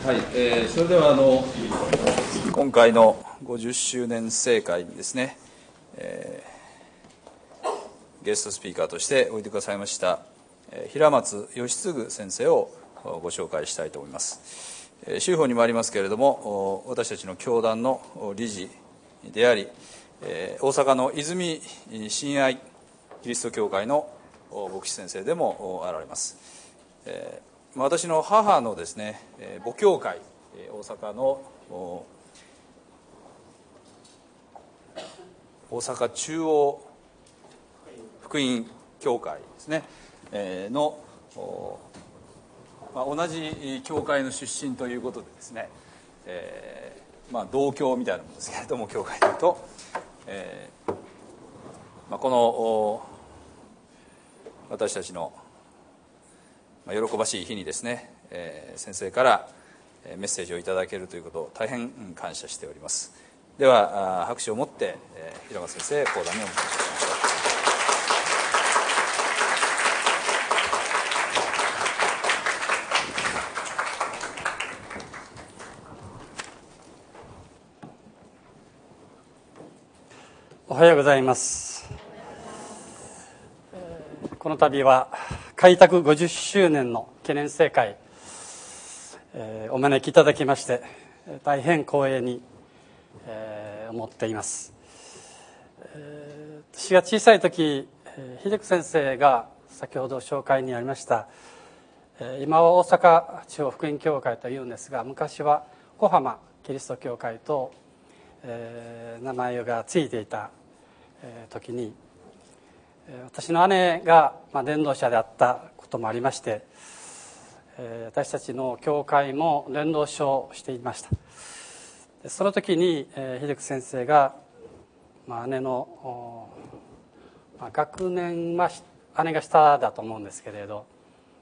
はい、それでは今回の50周年盛会にですね、ゲストスピーカーとしておいでくださいました平松義次先生をご紹介したいと思います。州法にもありますけれども、私たちの教団の理事であり、大阪の泉親愛キリスト教会の牧師先生でもあられます。私の母のですね、母教会、大阪の大阪中央福音教会ですね、の同じ教会の出身ということでですね、同教みたいなものですけれども、教会でいうと、この私たちの喜ばしい日にですね、先生からメッセージをいただけるということを大変感謝しております。では拍手をもって平松先生講談にお迎えしましょう。おはようございます。この度は開拓50周年の記念盛会、お招きいただきまして大変光栄に、思っています。私が小さい時、秀久先生が先ほど紹介にありました今は大阪中央福音教会というんですが、昔は小浜キリスト教会と、名前がついていた時に、私の姉が伝道者であったこともありまして、私たちの教会も伝道書をしていました。その時に秀久先生が、姉の、学年は姉が下だと思うんですけれど、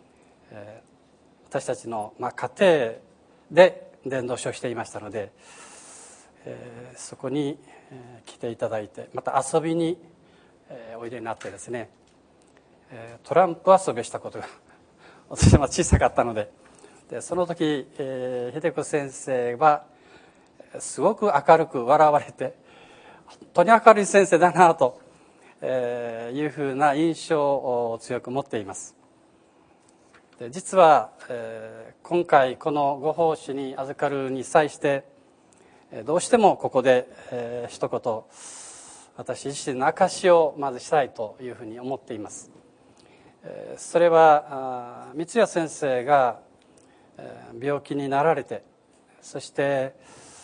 私たちの家庭で伝道書をしていましたので、そこに来ていただいて、また遊びにおいでになってですね、トランプ遊びしたことが私は小さかったので、その時秀子先生はすごく明るく笑われて、本当に明るい先生だなというふうな印象を強く持っています。で実は今回このご奉仕に預かるに際してどうしてもここで一言私自身の証しをまずしたいというふうに思っています。それは三谷先生が病気になられて、そして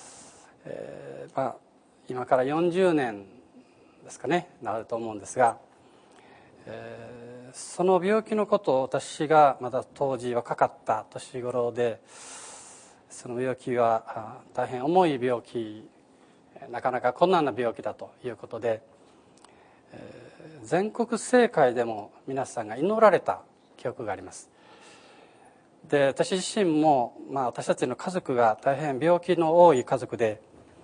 今から40年ですかね、なると思うんですが、その病気のことを私がまだ当時若かった年頃で、その病気は大変重い病気、なかなか困難な病気だということで、全国盛会でも皆さんが祈られた記憶があります。で私自身も、私たちの家族が大変病気の多い家族で、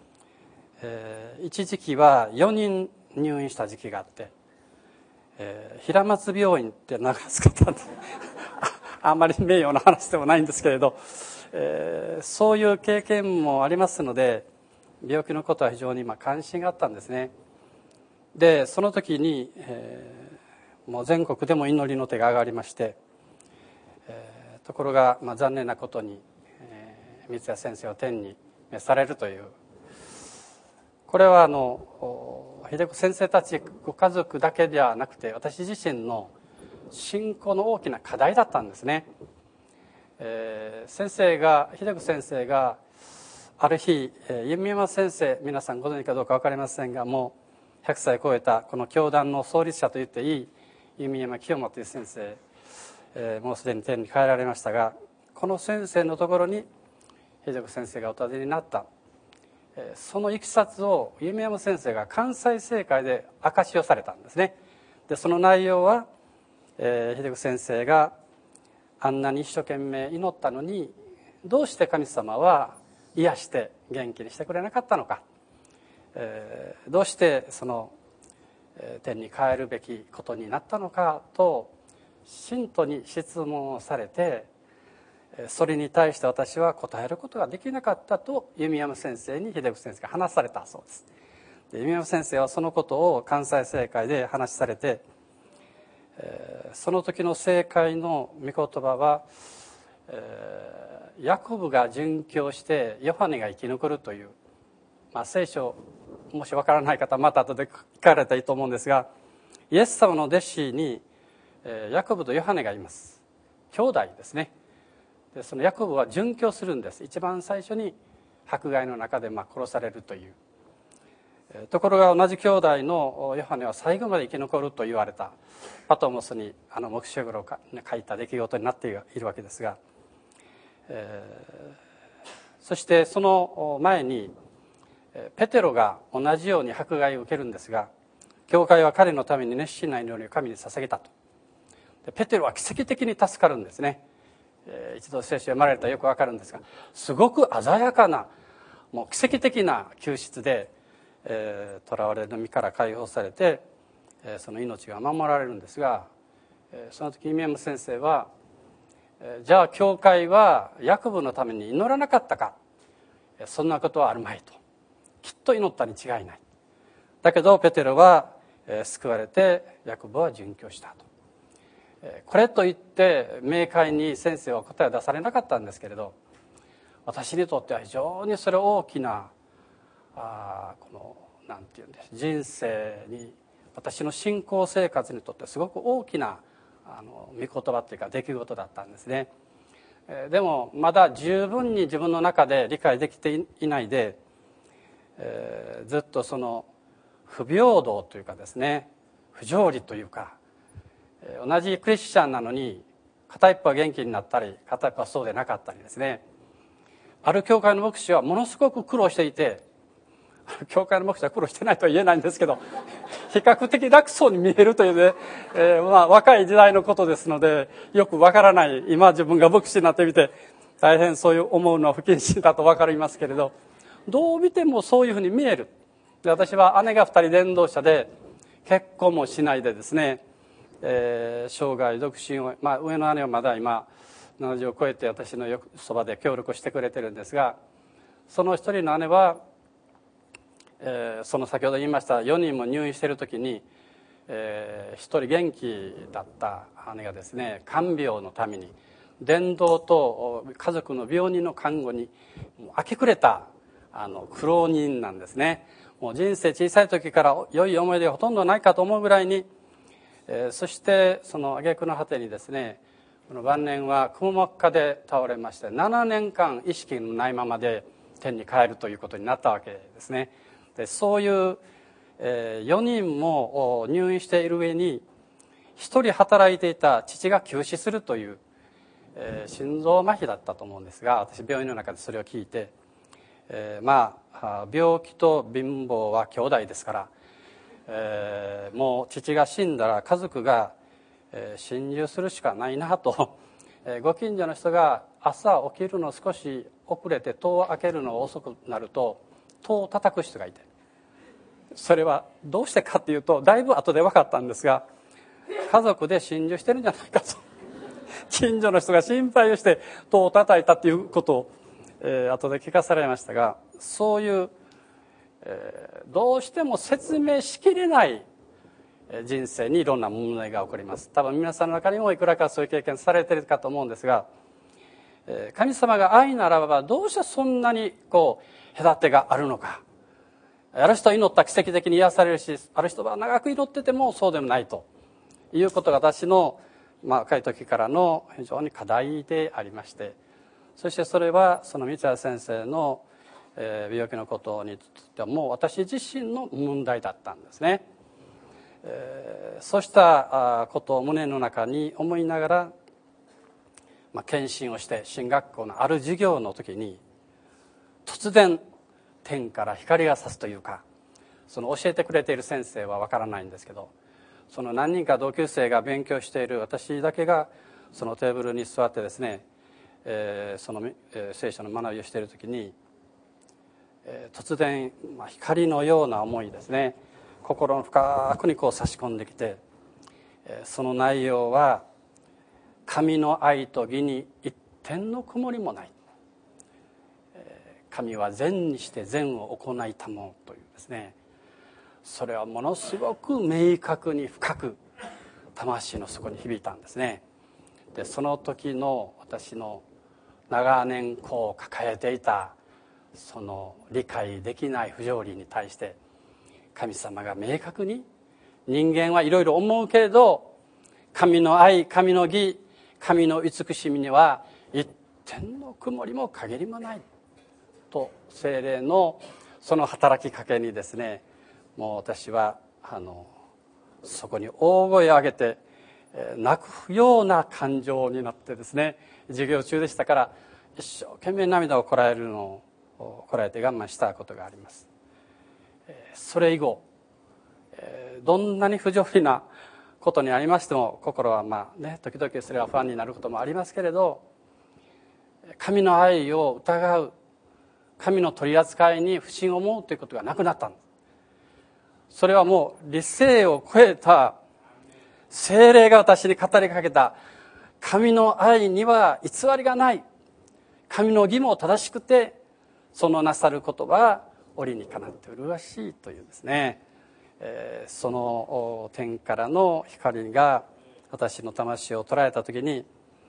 一時期は4人入院した時期があって、平松病院って名が付けたんであんまり名誉な話でもないんですけれど、そういう経験もありますので、病気のことは非常に関心があったんですね。でその時に、もう全国でも祈りの手が上がりまして、ところが、残念なことに、三谷先生は天に召されるという、これは秀子先生たちご家族だけではなくて、私自身の信仰の大きな課題だったんですね。秀子先生がある日、弓山先生、皆さんご存知かどうか分かりませんが、もう100歳超えたこの教団の創立者と言っていい弓山清正という先生、もうすでに天に帰られましたが、この先生のところに秀子先生がお尋ねになった、そのいきさつを弓山先生が関西盛会で証しをされたんですね。でその内容は、秀子先生があんなに一生懸命祈ったのに、どうして神様は癒して元気にしてくれなかったのか、どうしてその天に帰るべきことになったのかと信徒に質問をされて、 それに対して私は答えることができなかったと弓山先生に秀子先生が話されたそうです。弓山先生はそのことを関西聖会で話されて、その時の聖会の御言葉は、ヤコブが殉教してヨハネが生き残るという、聖書もしわからない方はまた後で聞かれたらいいと思うんですが、イエス様の弟子にヤコブとヨハネがいます。兄弟ですね。でそのヤコブは殉教するんです。一番最初に迫害の中で殺されるという。ところが同じ兄弟のヨハネは最後まで生き残ると言われた。パトモスに黙示録を書いた出来事になっているわけですが、そしてその前にペテロが同じように迫害を受けるんですが、教会は彼のために熱心な祈りを神に捧げたと。でペテロは奇跡的に助かるんですね。一度聖書を読まれるとよくわかるんですが、すごく鮮やかなもう奇跡的な救出で囚われの身から解放されて、その命が守られるんですが、その時イメム先生は、じゃあ教会はヤコブのために祈らなかったか。そんなことはあるまいと。きっと祈ったに違いない。だけどペテロは救われてヤコブは殉教したと。これといって明快に先生は答えを出されなかったんですけれど、私にとっては非常にそれ大きなこのなんていうんです、人生に、私の信仰生活にとってすごく大きな御言葉というか出来事だったんですね。でもまだ十分に自分の中で理解できていないで、ずっとその不平等というかですね、不条理というか、同じクリスチャンなのに片一方は元気になったり片一方はそうでなかったりですね。ある教会の牧師はものすごく苦労していて、教会の牧師は苦労してないとは言えないんですけど、比較的楽そうに見えるというね、若い時代のことですのでよくわからない。今自分が牧師になってみて大変そういう思うのは不謹慎だと分かりますけれど、どう見てもそういうふうに見える。で私は姉が2人伝道者で結婚もしないでですね、生涯独身を、上の姉はまだ今70を超えて私のそばで協力してくれてるんですが、その一人の姉は、その先ほど言いました4人も入院している時に、一人元気だった姉がですね、看病のために伝道と家族の病人の看護に明け暮れた苦労人なんですね。もう人生小さい時から良い思い出がほとんどないかと思うぐらいに、そしてその挙句の果てにですね、この晩年はくも膜下で倒れまして7年間意識のないままで天に帰るということになったわけですね。でそういう4人も入院している上に1人働いていた父が急死するという、心臓麻痺だったと思うんですが、私病院の中でそれを聞いて、病気と貧乏は兄弟ですから、もう父が死んだら家族が心中するしかないなと、ご近所の人が朝起きるの少し遅れて戸を開けるの遅くなると戸を叩く人がいて、それはどうしてかっていうとだいぶ後で分かったんですが、家族で心中してるんじゃないかと近所の人が心配をして戸を叩いたっていうことを、後で聞かされましたが、そういう、どうしても説明しきれない人生にいろんな問題が起こります。多分皆さんの中にもいくらかそういう経験されているかと思うんですが、神様が愛ならばどうしてそんなに隔てがあるのか。ある人は祈った奇跡的に癒されるし、ある人は長く祈っててもそうでもないということが私の若い時からの非常に課題でありまして、そしてそれはその三谷先生の病気のことについてはもう私自身の問題だったんですね。そうしたことを胸の中に思いながら、献身をして進学校のある授業の時に突然天から光が差すというか、その教えてくれている先生はわからないんですけど、その何人か同級生が勉強している私だけがそのテーブルに座ってですね、その聖書の学びをしている時に、突然光のような思いですね、心の深くに差し込んできて、その内容は神の愛と義に一点の曇りもない。神は善にして善を行いたものというですね、それはものすごく明確に深く魂の底に響いたんですね。でその時の私の長年こう抱えていたその理解できない不条理に対して神様が明確に、人間はいろいろ思うけれど神の愛、神の義、神の慈しみには一点の曇りも限りもないと、聖霊のその働きかけにですね、もう私はそこに大声を上げて泣くような感情になってですね、授業中でしたから一生懸命涙をこらえるのをこらえて我慢したことがあります。それ以後どんなに不条理なことにありましても、心は時々それは不安になることもありますけれど、神の愛を疑う、神の取り扱いに不信を思うということがなくなったんです。それはもう理性を超えた聖霊が私に語りかけた神の愛には偽りがない、神の義も正しくてそのなさることは折にかなって麗しいというですね、その天からの光が私の魂を捉えた時に、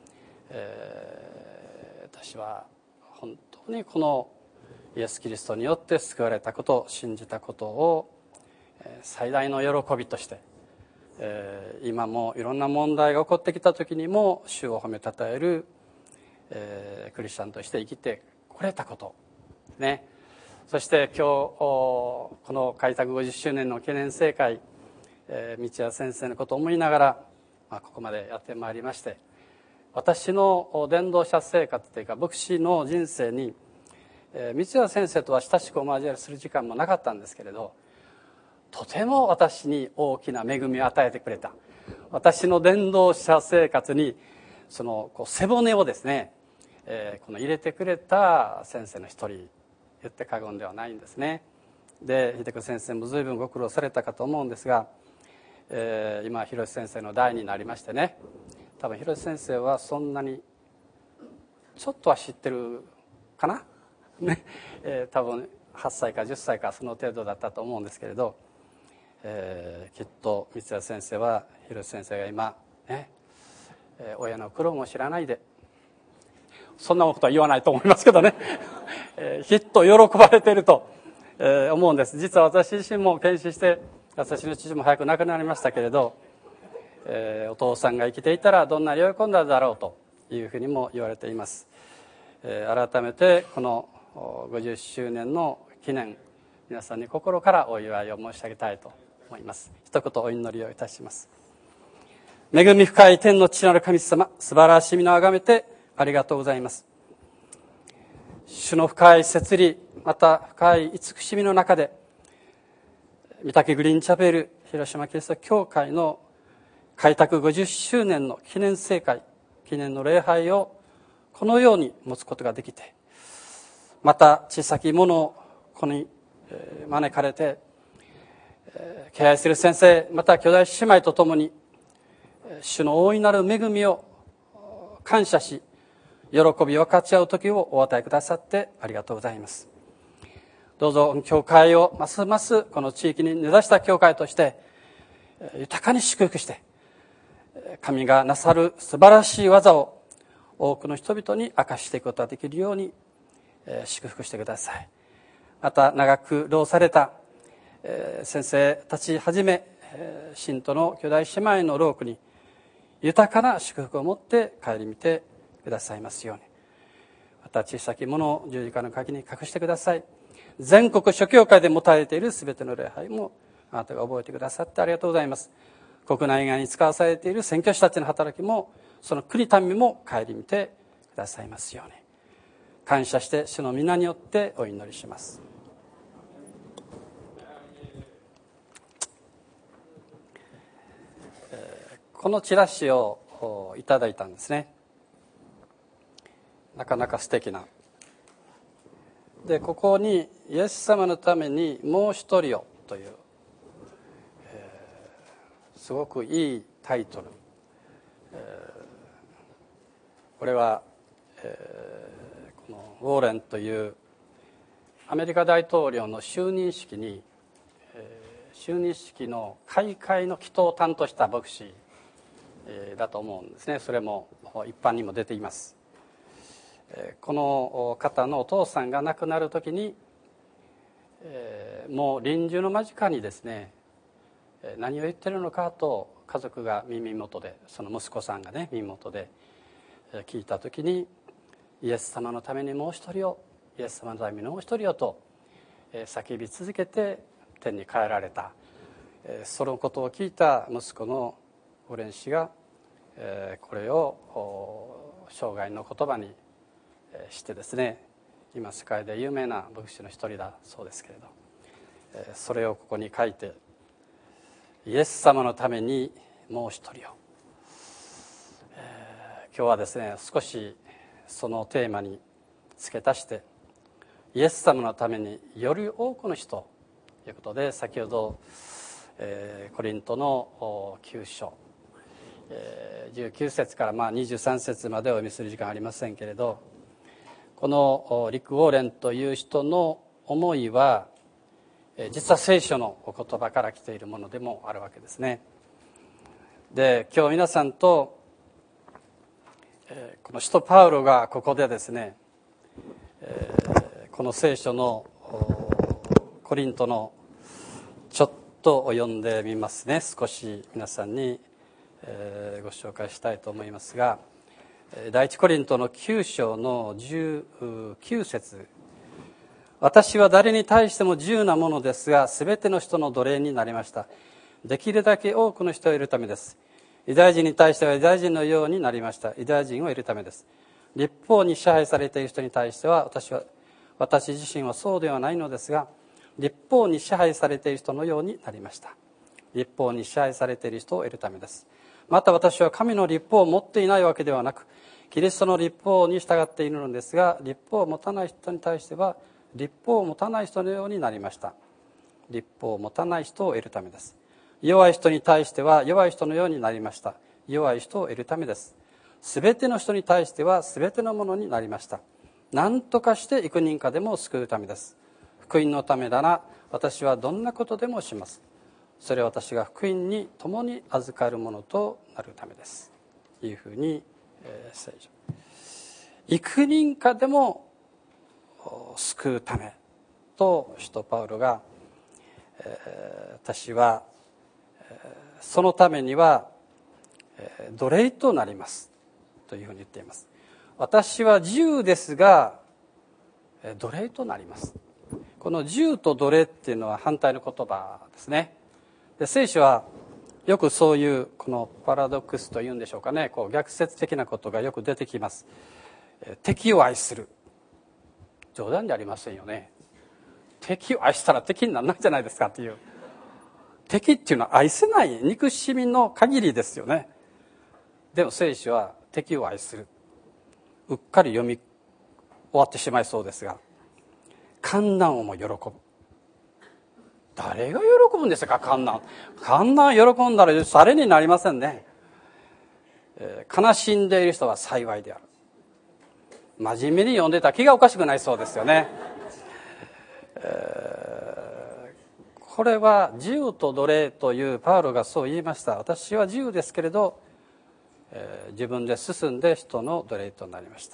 私は本当にこのイエス・キリストによって救われたこと、信じたことを最大の喜びとして、今もいろんな問題が起こってきた時にも主を褒めたたえる、クリスチャンとして生きてこれたことね。そして今日この開拓50周年の記念聖会、道谷先生のことを思いながら、ここまでやってまいりまして、私の伝道者生活というか牧師の人生に道谷先生とは親しくお交わりする時間もなかったんですけれど、とても私に大きな恵みを与えてくれた、私の伝道者生活にその背骨をですね、この入れてくれた先生の一人、言って過言ではないんですね。で秀子先生も随分ご苦労されたかと思うんですが、今広瀬先生の代になりましてね、多分広瀬先生はそんなにちょっとは知ってるかなね、多分8歳か10歳かその程度だったと思うんですけれど、きっと三谷先生は広瀬先生が今ね、親の苦労も知らないで、そんなことは言わないと思いますけどねきっと喜ばれていると思うんです。実は私自身も検視して、私の父も早く亡くなりましたけれど、お父さんが生きていたらどんなに喜んだだろうというふうにも言われています。改めてこの50周年の記念、皆さんに心からお祝いを申し上げたいと思います。一言お祈りをいたします。恵み深い天の父なる神様、素晴らしい皆をあがめてありがとうございます。主の深い摂理、また深い慈しみの中で、御嶽グリーンチャペル広島キリスト教会の開拓50周年の記念聖会、記念の礼拝をこのように持つことができて、また小さき者をここに招かれて、敬愛する先生、また兄弟姉妹とともに主の大いなる恵みを感謝し、喜びを分かち合う時をお与えくださってありがとうございます。どうぞ教会をますますこの地域に根ざした教会として豊かに祝福して、神がなさる素晴らしい技を多くの人々に明かしていくことができるように祝福してください。また長く労された先生たちはじめ信徒の兄弟姉妹の労苦に豊かな祝福を持って顧みてくださいますように。また小さきものを十字架の鍵に隠してください。全国諸教会で持たれているすべての礼拝もあなたが覚えてくださってありがとうございます。国内外に使わされている宣教師たちの働きも、その国民も顧みてくださいますように。感謝して主の皆によってお祈りします。このチラシをいただいたんですね。なかなか素敵な。でここにイエス様のためにもう一人をという、すごくいいタイトル。これは、 このウォーレンというアメリカ大統領の就任式に、就任式の開会の祈祷を担当した牧師だと思うんですね。それも一般にも出ています。この方のお父さんが亡くなる時に、もう臨終の間近にですね、何を言ってるのかと家族が耳元で、その息子さんがね耳元で聞いた時に、イエス様のためにもう一人を、イエス様のためにもう一人をと叫び続けて天に帰られた。そのことを聞いた息子のオレン氏がこれを生涯の言葉にしてですね、今世界で有名な牧師の一人だそうですけれど、それをここに書いて、イエス様のためにもう一人を、今日はですね少しそのテーマに付け足して、イエス様のためにより多くの人ということで、先ほどコリントの9章19節から23節までお読みする時間ありませんけれど、このリック・ウォーレンという人の思いは実は聖書のお言葉から来ているものでもあるわけですね。で、今日皆さんとこの使徒パウロがここでですね、この聖書のコリントのちょっと読んでみますね。少し皆さんにご紹介したいと思いますが、第一コリントの9章の19節、私は誰に対しても自由なものですが、すべての人の奴隷になりました。できるだけ多くの人を得るためです。ユダヤ人に対してはユダヤ人のようになりました。ユダヤ人を得るためです。律法に支配されている人に対しては、私自身はそうではないのですが、律法に支配されている人のようになりました。律法に支配されている人を得るためです。また私は神の律法を持っていないわけではなく、キリストの律法に従っているのですが、律法を持たない人に対しては律法を持たない人のようになりました。律法を持たない人を得るためです。弱い人に対しては弱い人のようになりました。弱い人を得るためです。すべての人に対してはすべてのものになりました。何とかして幾人かでも救うためです。福音のためなら私はどんなことでもします。それは私が福音に共に預かるものとなるためです。というふうに聖書、幾人かでも救うためと使徒パウロが、私はそのためには奴隷となりますというふうに言っています。私は自由ですが奴隷となります。この自由と奴隷っていうのは反対の言葉ですね。で、聖書はよくそういうこのパラドックスというんでしょうかね、こう逆説的なことがよく出てきます。敵を愛する、冗談じゃありませんよね。敵を愛したら敵にならないじゃないですかっていう。敵っていうのは愛せない憎しみの限りですよね。でも聖書は敵を愛する、うっかり読み終わってしまいそうですが、患難をも喜ぶ。誰が喜ぶんですか、患難。患難喜んだら誰になりませんね。悲しんでいる人は幸いである。真面目に読んでたら気がおかしくないそうですよね。これは自由と奴隷というパウロがそう言いました。私は自由ですけれど、自分で進んで人の奴隷となりました。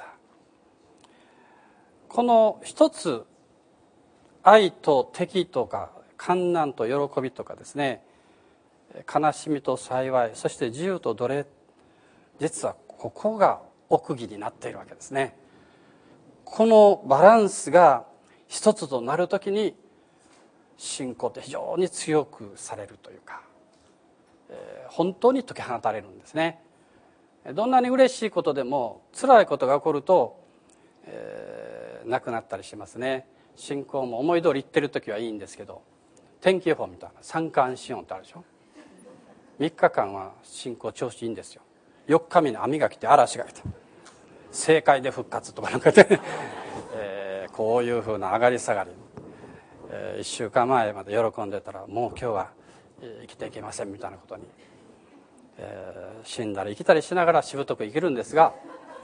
この一つ、愛と敵とか患難と喜びとかですね、悲しみと幸い、そして自由と奴隷、実はここが奥義になっているわけですね。このバランスが一つとなるときに信仰って非常に強くされるというか、本当に解き放たれるんですね。どんなに嬉しいことでも辛いことが起こると、なくなったりしますね。信仰も思い通りいってるときはいいんですけど、天気予報みたいな三寒四温ってあるでしょ。3日間は信仰調子いいんですよ。4日目に雨が来て嵐が来て、正解で復活とかなんかで、こういうふうな上がり下がり、1週間前まで喜んでたらもう今日は生きていけませんみたいなことに、死んだり生きたりしながらしぶとく生きるんですが、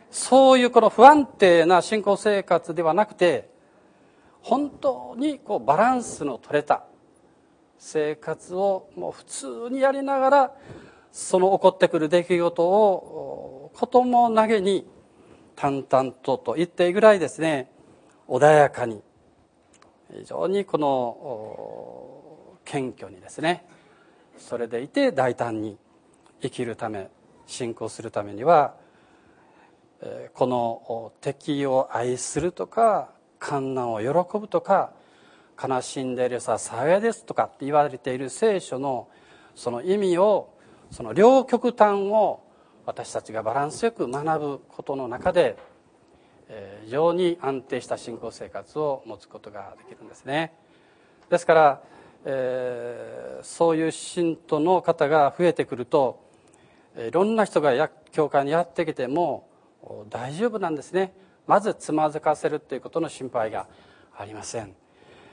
そういうこの不安定な信仰生活ではなくて、本当にバランスの取れた生活をもう普通にやりながら、その起こってくる出来事をこともなげに淡々と言っていいぐらいですね、穏やかに、非常にこの謙虚にですね、それでいて大胆に生きるため、信仰するためには、この敵を愛するとか患難を喜ぶとか悲しんでいるさ騒げですとかって言われている聖書のその意味を、その両極端を私たちがバランスよく学ぶことの中で、非常に安定した信仰生活を持つことができるんですね。ですから、そういう信徒の方が増えてくると、いろんな人が教会にやってきても大丈夫なんですね。まずつまずかせるということの心配がありません。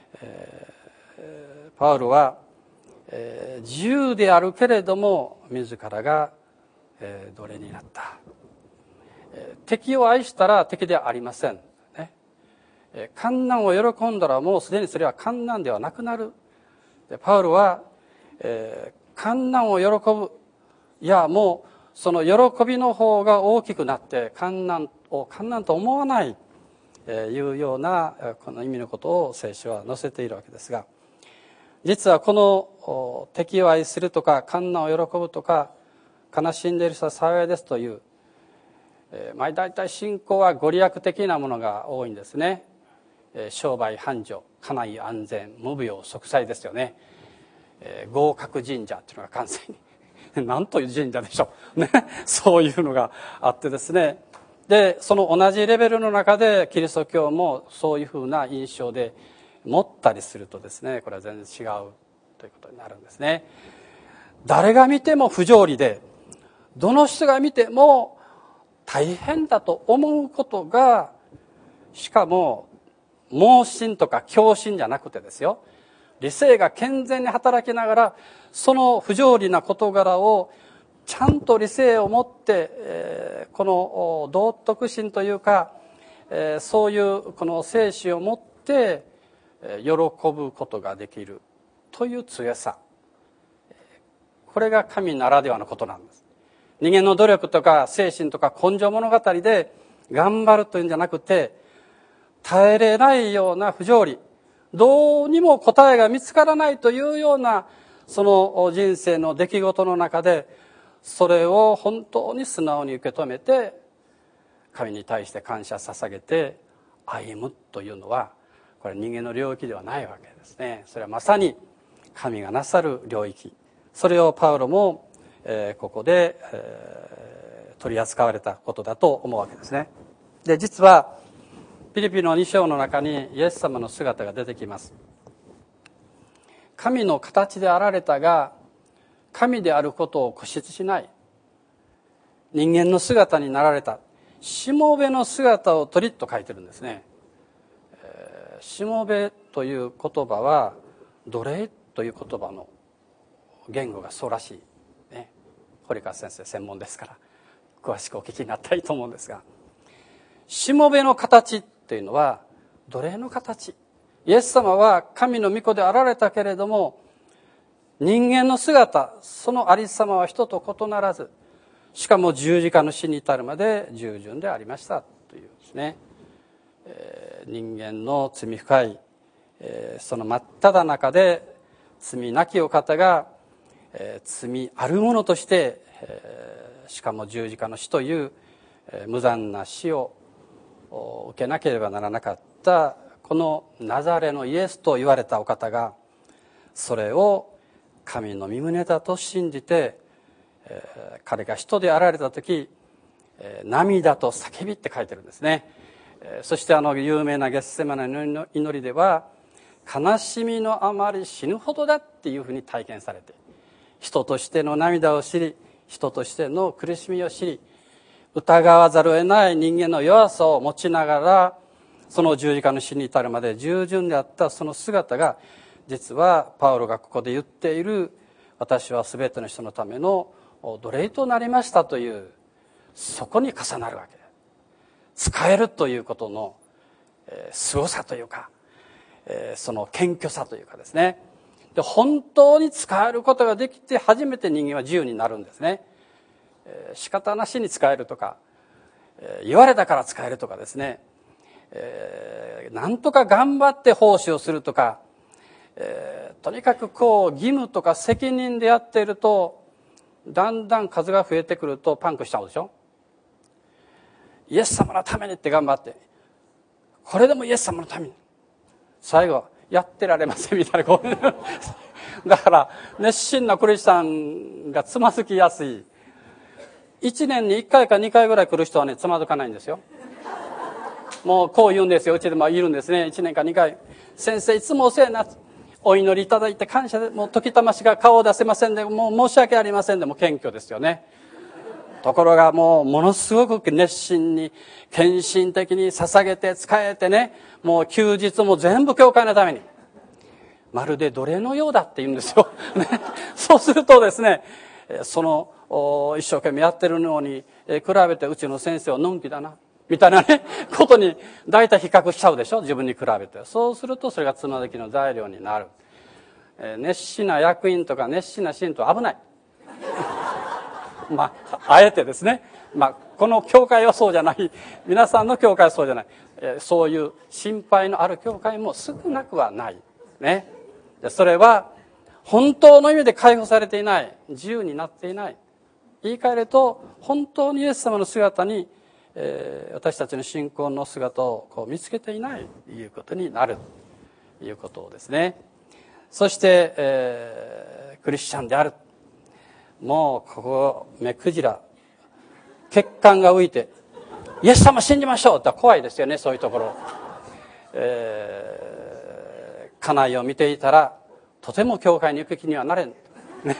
パウロは、自由であるけれども自らが奴隷になった。敵を愛したら敵ではありません、ね。患難を喜んだらもうすでにそれは患難ではなくなる。パウロは、患難を喜ぶ、いやもうその喜びの方が大きくなって患難を患難と思わない、いうようなこの意味のことを聖書は載せているわけですが、実はこの敵を愛するとか患難を喜ぶとか悲しんでいる人は幸いですという、大体信仰はご利益的なものが多いんですね。商売繁盛、家内安全、無病息災ですよね。合格神社っていうのが関西に何という神社でしょうね。そういうのがあってですね、でその同じレベルの中でキリスト教もそういうふうな印象で持ったりするとですね、これは全然違うということになるんですね。誰が見ても不条理で、どの人が見ても大変だと思うことが、しかも盲信とか狂信じゃなくてですよ、理性が健全に働きながらその不条理な事柄をちゃんと理性を持って、この道徳心というか、そういうこの精神を持って喜ぶことができるという強さ、これが神ならではのことなんです。人間の努力とか精神とか根性物語で頑張るというんじゃなくて、耐えれないような不条理、どうにも答えが見つからないというようなその人生の出来事の中で、それを本当に素直に受け止めて神に対して感謝捧げて歩むというのは、これ人間の領域ではないわけですね。それはまさに神がなさる領域、それをパウロもここで取り扱われたことだと思うわけですね。で、実はピリピの2章の中にイエス様の姿が出てきます。神の形であられたが神であることを固執しない、人間の姿になられた、しもべの姿を取りと書いてるんですね。しもべという言葉は奴隷という言葉の言語がそうらしい、ね、堀川先生専門ですから詳しくお聞きになったらいいと思うんですが、しもべの形というのは奴隷の形。イエス様は神の御子であられたけれども、人間の姿、そのありさまは人と異ならず、しかも十字架の死に至るまで従順でありましたというですね、人間の罪深い、その真っ只中で罪なきお方が、罪あるものとして、しかも十字架の死という、無残な死を受けなければならなかったこのナザレのイエスと言われたお方が、それを神の御胸だと信じて、彼が人であられた時、涙と叫びって書いてるんですね。そして有名なゲッセマネの祈りでは、悲しみのあまり死ぬほどだっていうふうに体験されて、人としての涙を知り、人としての苦しみを知り、疑わざるを得ない人間の弱さを持ちながら、その十字架の死に至るまで従順であったその姿が、実はパウロがここで言っている、私は全ての人のための奴隷となりましたという、そこに重なるわけです。 使えるということの凄さというか、その謙虚さというかですね。で、本当に使えることができて初めて人間は自由になるんですね。仕方なしに使えるとか、言われたから使えるとかですね、なんとか頑張って奉仕をするとか、とにかく義務とか責任でやっていると、だんだん数が増えてくるとパンクしちゃうでしょ。イエス様のためにって頑張って、これでもイエス様のために、最後やってられませんみたいなだから熱心なクリスチャンがつまずきやすい。1年に1回か2回ぐらい来る人はね、つまずかないんですよ。もうこう言うんですよ。うちでもいるんですね。1年か2回。先生いつもお世話になって、お祈りいただいて感謝で、もう時たましが顔を出せませんで、もう申し訳ありませんで、も謙虚ですよね。ところがもうものすごく熱心に献身的に捧げて仕えてね、もう休日も全部教会のために、まるで奴隷のようだって言うんですよ、ね、そうするとですね、その一生懸命やってるのに比べてうちの先生はのんきだなみたいなねことに大体比較しちゃうでしょ、自分に比べて。そうするとそれがつまずきの材料になる。熱心な役員とか熱心な信徒は危ないあえてですね、この教会はそうじゃない、皆さんの教会はそうじゃない、そういう心配のある教会も少なくはないね。それは本当の意味で解放されていない、自由になっていない、言い換えると本当にイエス様の姿に、私たちの信仰の姿を見つけていないということになるということですね。そして、クリスチャンである、もうここ目くじら血管が浮いてイエス様信じましょうって怖いですよね、そういうところ。家内を見ていたらとても教会に行く気にはなれん、ね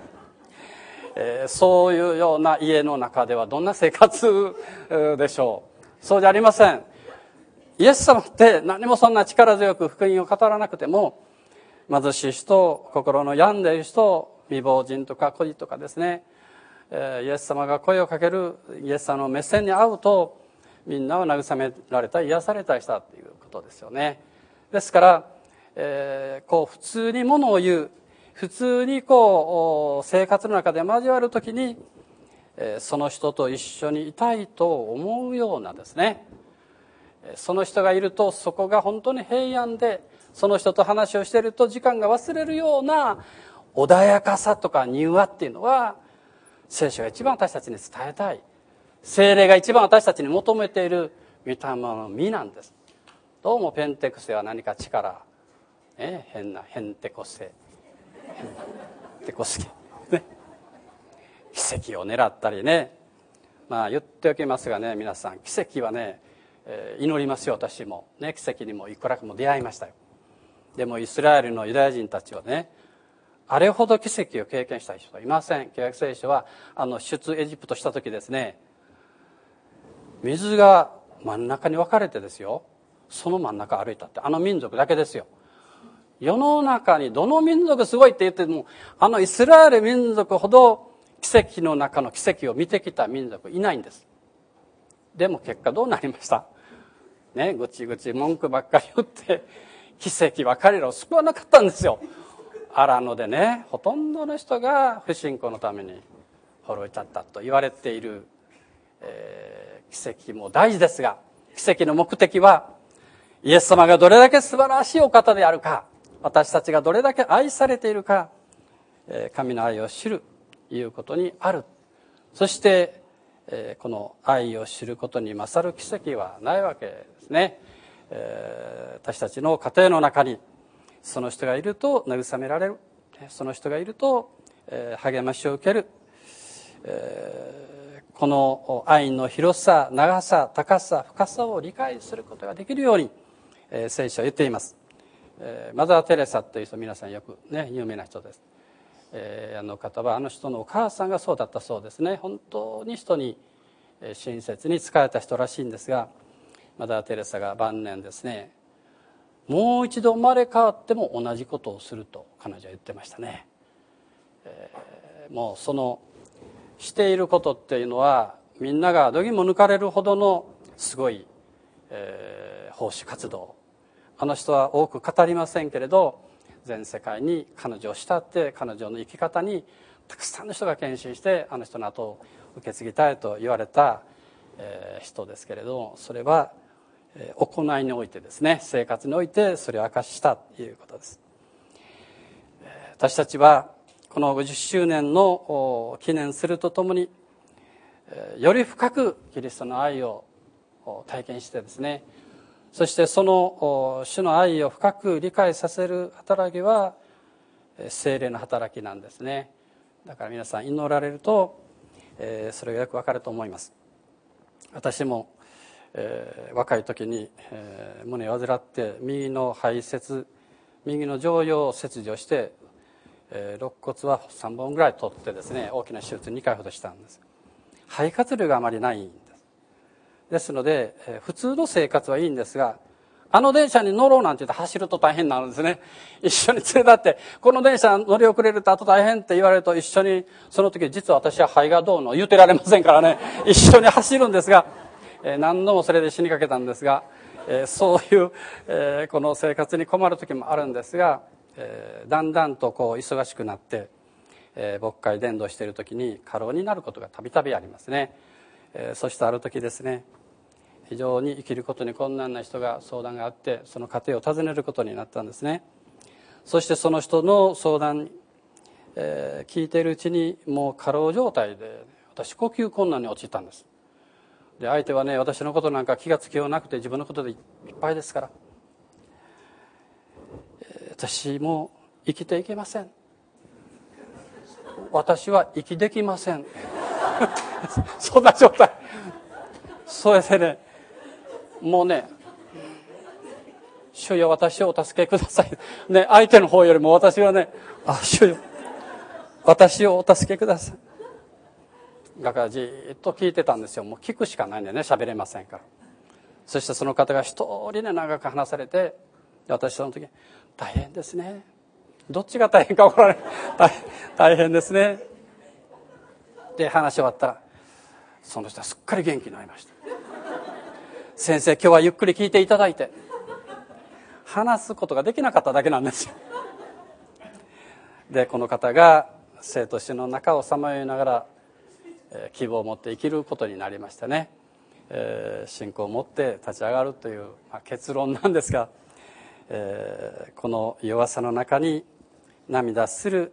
そういうような家の中ではどんな生活でしょう。そうじゃありません。イエス様って何もそんな力強く福音を語らなくても、貧しい人、心の病んでいる人、未亡人とか孤児とかですね、イエス様が声をかける、イエス様の目線に合うとみんなは慰められた、癒されたりしたということですよね。ですから、普通にものを言う、普通に生活の中で交わるときに、その人と一緒にいたいと思うようなですね、その人がいるとそこが本当に平安で、その人と話をしていると時間が忘れるような穏やかさとか柔和っていうのは、聖書が一番私たちに伝えたい、聖霊が一番私たちに求めている御霊の実なんです。どうもペンテクステは何か力、変なヘンテコステテコスケ、ね、奇跡を狙ったりね、言っておきますがね、皆さん奇跡はね、祈りますよ。私もね、奇跡にもいくらかも出会いましたよ。でもイスラエルのユダヤ人たちはね、あれほど奇跡を経験した人はいません。旧約聖書は出エジプトした時ですね、水が真ん中に分かれてですよ、その真ん中歩いたって、民族だけですよ。世の中にどの民族すごいって言っても、イスラエル民族ほど奇跡の中の奇跡を見てきた民族いないんです。でも結果どうなりましたね、ぐちぐち文句ばっかり言って奇跡は彼らを救わなかったんですよ。荒野でね、ほとんどの人が不信仰のために滅びちゃったと言われている、奇跡も大事ですが、奇跡の目的はイエス様がどれだけ素晴らしいお方であるか、私たちがどれだけ愛されているか、神の愛を知るということにある。そしてこの愛を知ることに勝る奇跡はないわけですね。私たちの家庭の中にその人がいると慰められる、その人がいると励ましを受ける、この愛の広さ、長さ、高さ、深さを理解することができるように聖書は言っています。マザー・テレサという人、皆さんよくね、有名な人です。方は人のお母さんがそうだったそうですね。本当に人に親切に仕えた人らしいんですが、マザー・テレサが晩年ですね、もう一度生まれ変わっても同じことをすると彼女は言ってましたね。もうそのしていることっていうのは、みんなが度肝抜かれるほどのすごい、奉仕活動、あの人は多く語りませんけれど、全世界に彼女を慕って彼女の生き方にたくさんの人が献身して、あの人の後を受け継ぎたいと言われた、人ですけれど、それは行いにおいてですね、生活においてそれを明かしたということです。私たちはこの50周年の記念するとともに、より深くキリストの愛を体験してですね、そしてその主の愛を深く理解させる働きは聖霊の働きなんですね。だから皆さん祈られると、それがよくわかると思います。私も、若い時に、胸を患って右の排泄、右の上葉を切除して、肋骨は3本ぐらい取ってですね、大きな手術2回ほどしたんです。肺活量があまりないんです。ですので、普通の生活はいいんですが、あの電車に乗ろうなんて言って走ると大変になるんですね。一緒に連れ立って、この電車乗り遅れるとあと大変って言われると、一緒に、その時実は私は肺がどうの言うてられませんからね、一緒に走るんですが、何度もそれで死にかけたんですが、そういう、この生活に困る時もあるんですが、だんだんとこう忙しくなって、牧会伝道している時に過労になることがたびたびありますね。そしてある時ですね、非常に生きることに困難な人が相談があって、その家庭を訪ねることになったんですね。そしてその人の相談、聞いているうちにもう過労状態で、私呼吸困難に陥ったんです。で、相手はね、私のことなんか気がつきようなくて自分のことでいっぱいですから、私も生きていけません、私は息できませんそんな状態。それでね、もうね、主よ私をお助けくださいね、相手の方よりも私はね、主よ私をお助けください。だからじっと聞いてたんですよ。もう聞くしかないんでね、喋れませんから。そしてその方が一人ね、長く話されて、私その時大変ですね、どっちが大変か分からない大変ですねで話し終わったら、その人はすっかり元気になりました。先生今日はゆっくり聞いていただいて、話すことができなかっただけなんですよ。でこの方が生と死の中をさまよいながら、希望を持って生きることになりましたね。信仰を持って立ち上がるという、結論なんですが、この弱さの中に涙する、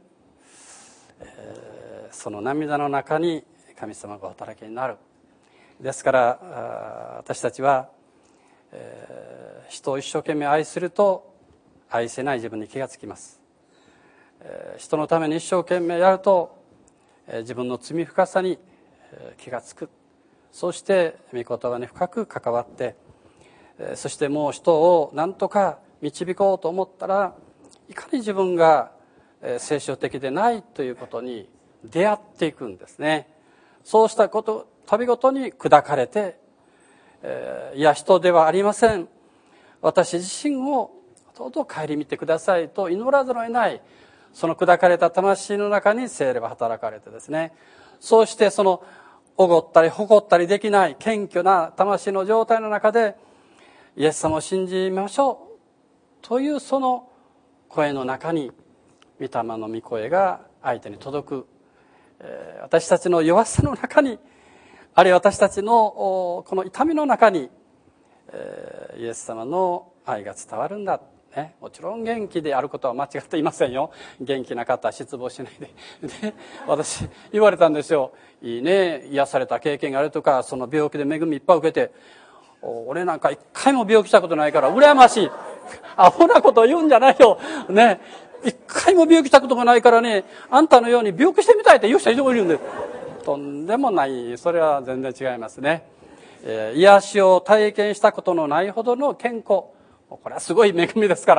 その涙の中に神様がお働きになる。ですから私たちは、人を一生懸命愛すると愛せない自分に気がつきます。人のために一生懸命やると自分の罪深さに気がつく。そして御言葉に深く関わって、そしてもう人を何とか導こうと思ったら、いかに自分が聖書的でないということに出会っていくんですね。そうしたこと度ごとに砕かれて、いや人ではありません、私自身をどうぞ顧みてくださいと祈らざるを得ない、その砕かれた魂の中に聖霊が働かれてですね、そうしてそのおごったり誇ったりできない謙虚な魂の状態の中で、イエス様を信じましょうというその声の中に、御霊の御声が相手に届く。私たちの弱さの中に、あるいは私たちのこの痛みの中に、イエス様の愛が伝わるんだ、ね、もちろん元気であることは間違っていませんよ。元気な方は失望しないでで、私言われたんですよ。いいね、癒された経験があるとか、その病気で恵みいっぱい受けて、俺なんか一回も病気したことないから羨ましい。アホなこと言うんじゃないよね。一回も病気したことがないからね、あんたのように病気してみたいって言う人いるんです。とんでもない、それは全然違いますね。癒しを体験したことのないほどの健康、これはすごい恵みですから、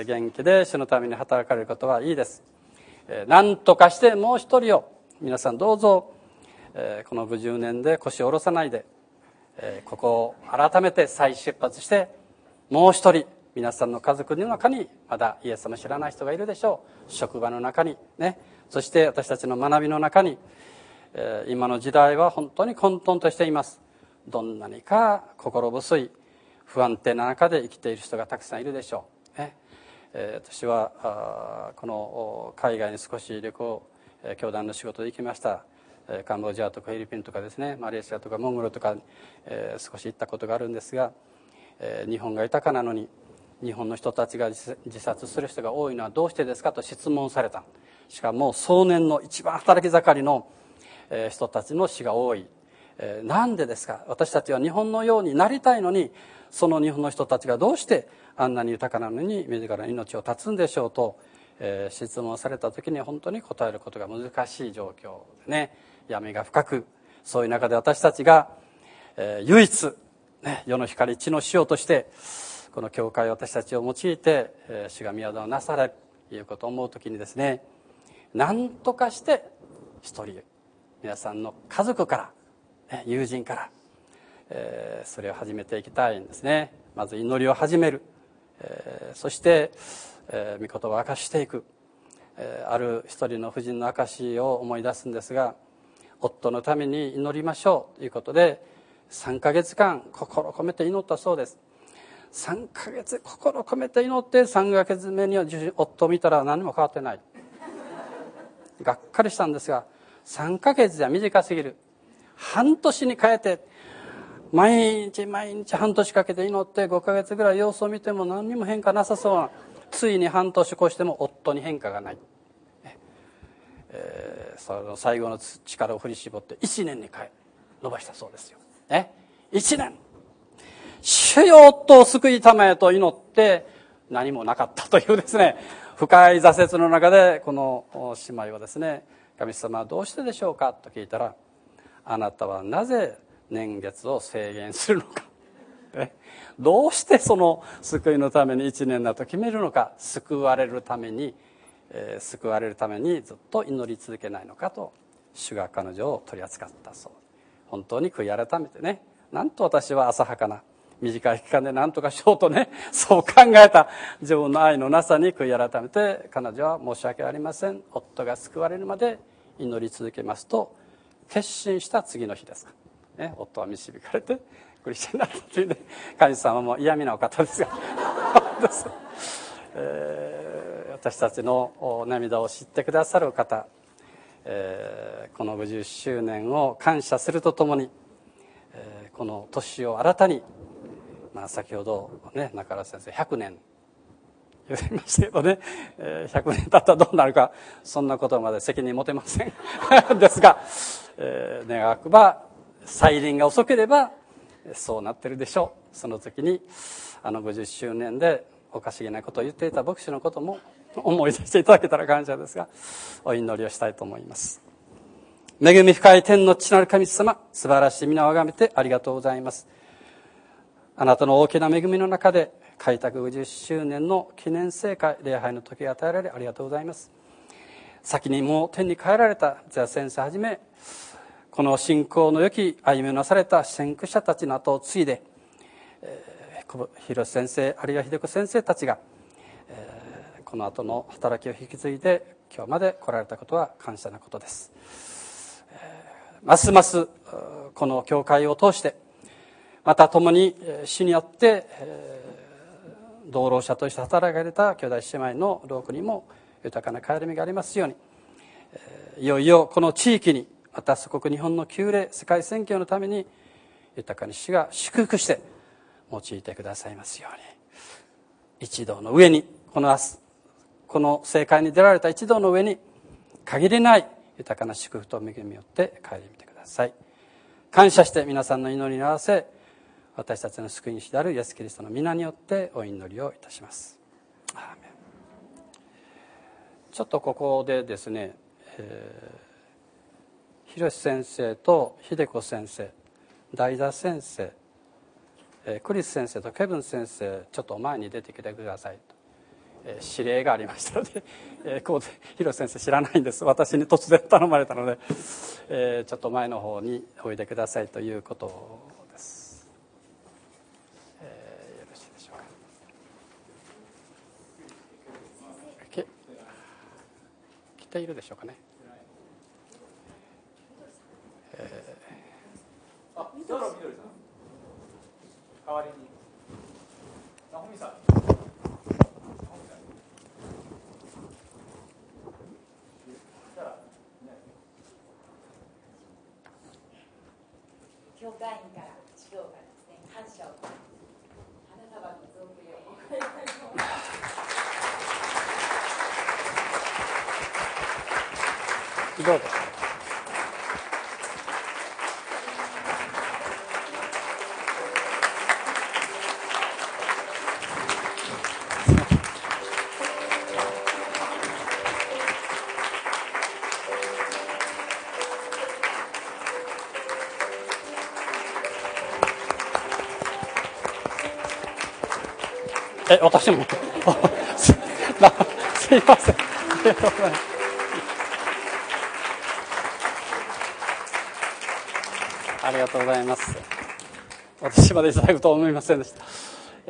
元気で主のために働かれることはいいです。何とかしてもう一人を皆さんどうぞ、この50年で腰を下ろさないで、ここを改めて再出発して、もう一人皆さんの家族の中にまだイエス様を知らない人がいるでしょう。職場の中にね、そして私たちの学びの中に、今の時代は本当に混沌としています。 どんなにか心細い不安定な中で生きている人がたくさんいるでしょう、ね。私はこの海外に少し旅行、教団の仕事で行きました。カンボジアとかフィリピンとかですね、マレーシアとかモンゴルとか、少し行ったことがあるんですが、日本が豊かなのに日本の人たちが自殺する人が多いのはどうしてですかと質問された。しかも壮年の一番働き盛りの人たちの死が多い。なんでですか。私たちは日本のようになりたいのに、その日本の人たちがどうしてあんなに豊かなのに自らの命を絶つんでしょうと、質問された時に本当に答えることが難しい状況でね、闇が深く、そういう中で私たちが、唯一、ね、世の光地の塩としてこの教会私たちを用いて、主が宮田をなされるということを思う時にですね、何とかして一人皆さんの家族から、友人から、それを始めていきたいんですね。まず祈りを始める、そして、御言葉を明かしていく、ある一人の婦人の証を思い出すんですが、夫のために祈りましょうということで3ヶ月間心込めて祈ったそうです。3ヶ月心込めて祈って3ヶ月目には夫を見たら何も変わってない。がっかりしたんですが、3ヶ月じゃ短すぎる。半年に変えて、毎日半年かけて祈って5ヶ月ぐらい様子を見ても何にも変化なさそうな、ついに半年越しても夫に変化がない。その最後の力を振り絞って1年に伸ばしたそうですよ。1年。主よ夫を救いたまえと祈って何もなかったというですね、深い挫折の中でこの姉妹はですね、神様はどうしてでしょうかと聞いたら、あなたはなぜ年月を制限するのか、どうしてその救いのために1年だと決めるのか、救われるためにずっと祈り続けないのかと、主が彼女を取り扱ったそう。本当に悔い改めてね、なんと私は浅はかな短い期間で何とかしようとね、そう考えた自分の愛のなさに悔い改めて、彼女は申し訳ありません、夫が救われるまで祈り続けますと決心した次の日ですか、夫は導かれてクリスチャンになったというね、神様も嫌味なお方ですが私たちの涙を知ってくださる方、この50周年を感謝するとともに、この年を新たに、先ほど、中原先生100年言いましたけどね、100年経ったらどうなるか、そんなことまで責任持てませんですが、願くば再臨が遅ければそうなってるでしょう。その時に50周年でおかしげなことを言っていた牧師のことも思い出していただけたら感謝ですが、お祈りをしたいと思います。恵み深い天の父なる神様、素晴らしい皆をあがめてありがとうございます。あなたの大きな恵みの中で開拓50周年の記念聖会礼拝の時が与えられありがとうございます。先にもう天に帰られたゼア先生はじめ、この信仰の良き歩みをなされた先駆者たちの後を継いで、広瀬先生あるいは秀子先生たちが、この後の働きを引き継いで今日まで来られたことは感謝なことです。ますますこの教会を通して、また共に主によって同労者として働かれた兄弟姉妹の労苦にも豊かな帰り目がありますように、いよいよこの地域に、また祖国日本の旧礼世界宣教のために豊かに主が祝福して用いてくださいますように、一同の上にこの聖会に出られた一同の上に限りない豊かな祝福と恵みによって帰り見てください。感謝して皆さんの祈りに合わせ、私たちの救い主であるイエスキリストの皆によってお祈りをいたします。アーメン。ちょっとここでですね、広瀬先生と秀子先生、大田先生、クリス先生とケブン先生、ちょっと前に出てきてくださいと、指令がありましたので、こうで広瀬先生知らないんです。私に突然頼まれたので、ちょっと前の方においでくださいということです。よろしいでしょうか。来ているでしょうかね。 みどりさん教会員から指導からですね、感謝を花束の贈呈をお願いしたいと思います。 どうぞ。私もすいません。ありがとうございます。ありがとうございます。私までいただくとは思いませんでした。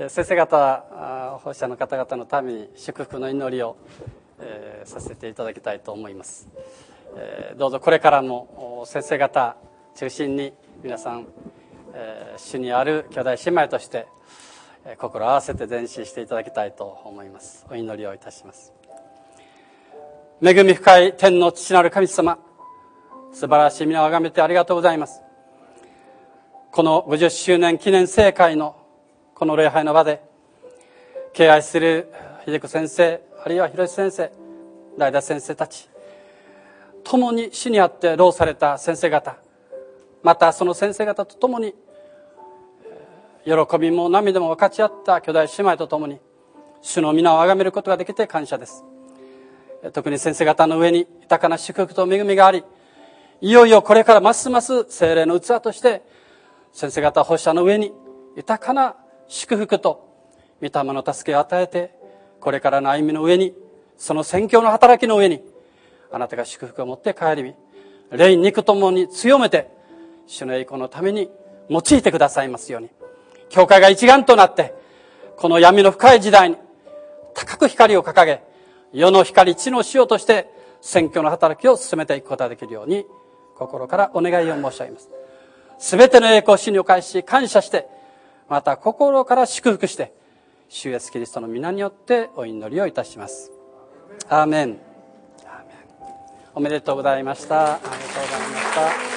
先生方、保護者の方々のために祝福の祈りを、させていただきたいと思います。どうぞこれからも先生方中心に皆さん、主にある兄弟姉妹として心を合わせて前進していただきたいと思います。お祈りをいたします。恵み深い天の父なる神様、素晴らしい皆をあがめてありがとうございます。この50周年記念盛会のこの礼拝の場で、敬愛する秀子先生、あるいは広志先生、代田先生たち、共に主にあって労された先生方、またその先生方と共に喜びも涙も分かち合った兄弟姉妹と共に主の皆をあがめることができて感謝です。特に先生方の上に豊かな祝福と恵みがあり、いよいよこれからますます聖霊の器として先生方保守者の上に豊かな祝福と御霊の助けを与えて、これからの歩みの上に、その宣教の働きの上にあなたが祝福を持って帰り、霊肉ともに強めて主の栄光のために用いてくださいますように、教会が一丸となってこの闇の深い時代に高く光を掲げ、世の光地の塩として宣教の働きを進めていくことができるように心からお願いを申し上げます。すべての栄光を主にお返し感謝して、また心から祝福して主イエスキリストの皆によってお祈りをいたします。アーメン。おめでとうございました。ありがとうございました。